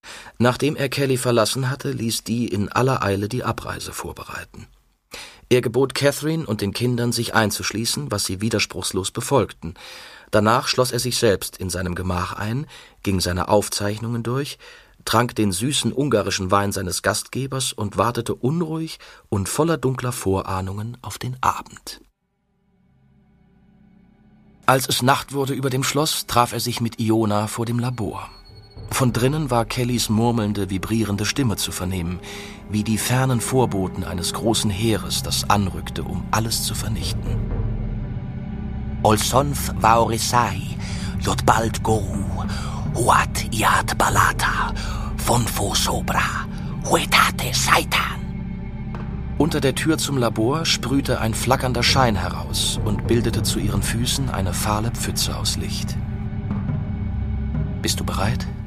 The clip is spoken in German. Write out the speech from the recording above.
Nachdem er Kelly verlassen hatte, ließ Dee in aller Eile die Abreise vorbereiten. Er gebot Catherine und den Kindern, sich einzuschließen, was sie widerspruchslos befolgten. Danach schloss er sich selbst in seinem Gemach ein, ging seine Aufzeichnungen durch, trank den süßen ungarischen Wein seines Gastgebers und wartete unruhig und voller dunkler Vorahnungen auf den Abend. Als es Nacht wurde über dem Schloss, traf er sich mit Iona vor dem Labor. Von drinnen war Kellys murmelnde, vibrierende Stimme zu vernehmen, wie die fernen Vorboten eines großen Heeres, das anrückte, um alles zu vernichten. Olsonth Vaorisai, Jotbald Goru, Huat Iat Balata, Fonfo Sobra, Huetate Saitan. Unter der Tür zum Labor sprühte ein flackernder Schein heraus und bildete zu ihren Füßen eine fahle Pfütze aus Licht. »Bist du bereit?«